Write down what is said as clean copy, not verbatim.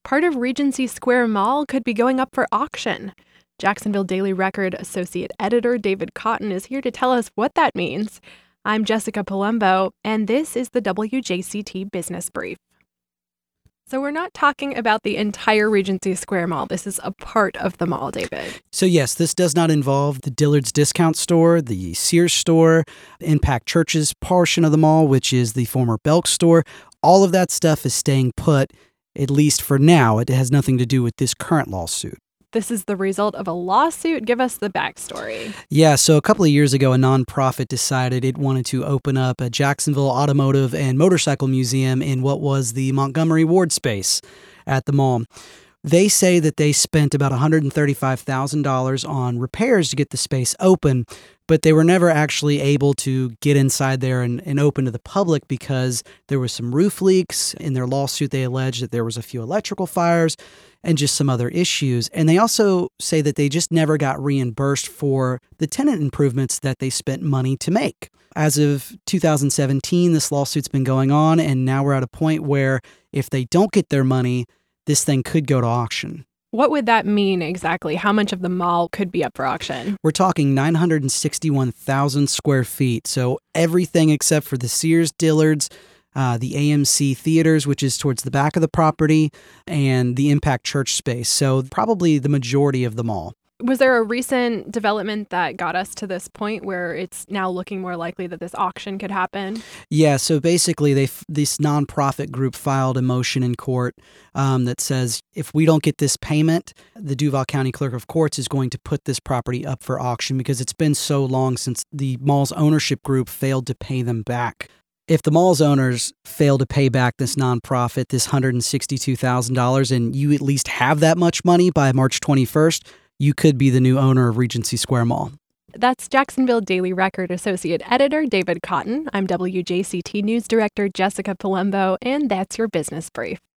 part of Regency Square Mall could be going up for auction. Jacksonville Daily Record associate editor David Cotton is here to tell us what that means. I'm Jessica Palumbo, and this is the WJCT Business Brief. So we're not talking about the entire Regency Square Mall. This is a part of the mall, David. So yes, this does not involve the Dillard's Discount Store, the Sears store, Impact Church's portion of the mall, which is the former Belk store. All of that stuff is staying put, at least for now. It has nothing to do with this current lawsuit. This is the result of a lawsuit. Give us the backstory. Yeah, so a couple of years ago, a nonprofit decided it wanted to open up a Jacksonville Automotive and Motorcycle Museum in what was the Montgomery Ward space at the mall. They say that they spent about $135,000 on repairs to get the space open, but they were never actually able to get inside there and open to the public because there was some roof leaks. In their lawsuit, they alleged that there was a few electrical fires and just some other issues. And they also say that they just never got reimbursed for the tenant improvements that they spent money to make. As of 2017, this lawsuit's been going on, and now we're at a point where if they don't get their money, this thing could go to auction. What would that mean exactly? How much of the mall could be up for auction? We're talking 961,000 square feet. So everything except for the Sears, Dillard's, the AMC theaters, which is towards the back of the property, and the Impact Church space. So probably the majority of the mall. Was there a recent development that got us to this point where it's now looking more likely that this auction could happen? Yeah, so basically this nonprofit group filed a motion in court that says if we don't get this payment, the Duval County Clerk of Courts is going to put this property up for auction because it's been so long since the mall's ownership group failed to pay them back. If the mall's owners fail to pay back this nonprofit, this $162,000, and you at least have that much money by March 21st, you could be the new owner of Regency Square Mall. That's Jacksonville Daily Record associate editor David Cotton. I'm WJCT News Director Jessica Palumbo, and that's your Business Brief.